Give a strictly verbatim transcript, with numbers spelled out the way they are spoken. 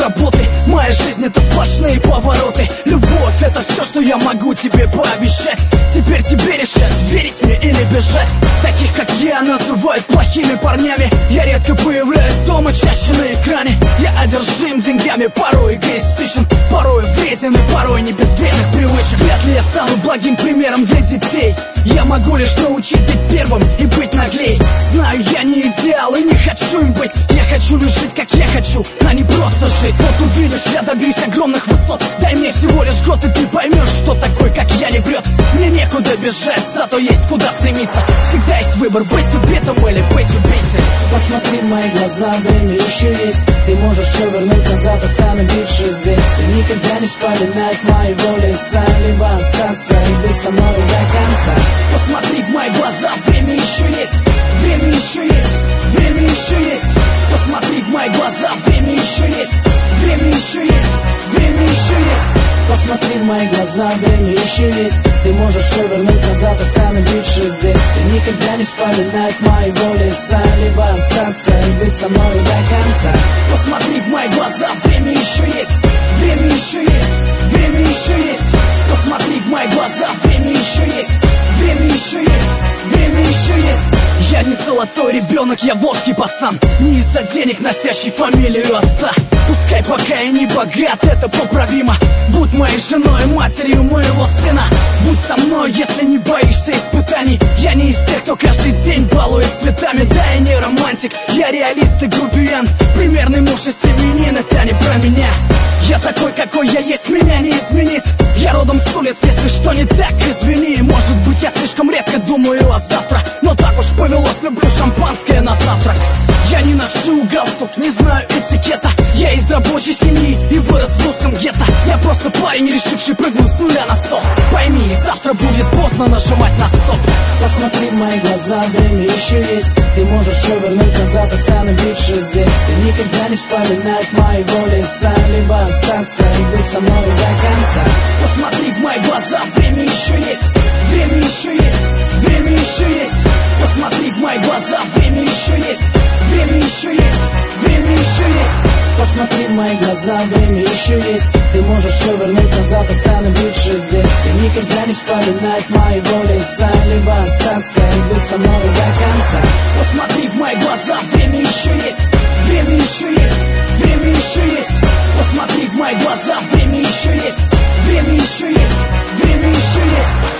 заботы. Моя жизнь — это сплошные повороты. Любовь — это все, что я могу тебе пообещать. Теперь тебе решать, верить мне или бежать. Таких, как я, называют плохими парнями. Я редко появляюсь дома, чаще на экране. Я одержим деньгами, порой эгоистичен, порой вреден и порой не без вредных привычек. Вряд ли я стану благим примером для детей. Я могу лишь научить быть первым и быть наглей. Знаю, я не идеал и не хочу им быть. Я хочу лишь жить, как я хочу, а не просто жить. Вот увидишь, я добьюсь огромных высот. Дай мне всего лишь год, и ты поймешь, что такой, как я, не врет. Мне некуда бежать, зато есть куда стремиться. Всегда есть выбор, быть убитым или быть убийцей. Посмотри в мои глаза, время еще есть. Ты можешь все вернуть назад, остановившись здесь. И никогда не вспоминать моего лица, либо остаться и быть со мной до конца. Посмотри в мои глаза, время еще есть. Время еще есть, время еще есть. Посмотри в мои глаза, время еще есть. Время еще есть, время еще есть. Посмотри в мои глаза, время еще есть. Ты можешь все вернуть назад, остановившись здесь. И никогда не вспоминать моего лица, либо остаться и быть со мной до конца. Посмотри в мои глаза, время еще есть. Время еще есть, время еще есть. Посмотри в мои глаза, время еще есть. Время еще есть, время еще есть. Я не золотой ребенок, я волжский пацан. Не из-за денег, носящий фамилию отца. Пускай пока я не богат, это поправимо. Будь моей женой, матерью моего сына. Будь со мной, если не боишься испытаний. Я не из тех, кто каждый день балует цветами. Да, я не романтик, я реалист и грубиян. Примерный муж и семьянин, это не про меня. Я такой, какой я есть, меня не изменить. Я родом с улиц, если что не так, извини. Может быть, я слишком редко думаю о завтра, но так уж повелось, люблю шампанское на завтрак. Я не ношу галстук, не знаю этикета. Я из рабочей семьи и вырос в русском гетто. Я просто парень, решивший прыгнуть с нуля на сто. Пойми, завтра будет поздно нажимать на стоп. Посмотри в мои глаза, время еще есть. Ты можешь все вернуть назад, остановившись здесь. И никогда не вспоминать моего лица, либо остаться и быть со мной до конца. Посмотри в мои глаза, время еще есть. Время еще есть, время еще есть. Посмотри в мои глаза, время еще есть. Время еще есть, время еще есть. Посмотри в мои глаза, время еще есть. Ты можешь все вернуть назад, остановившись здесь. И никогда не вспоминать моего лица, либо остаться и быть со мной до конца. Посмотри в мои глаза, время еще есть. Время еще есть, время еще есть. Посмотри в мои глаза, время еще есть. Время еще есть, время еще есть.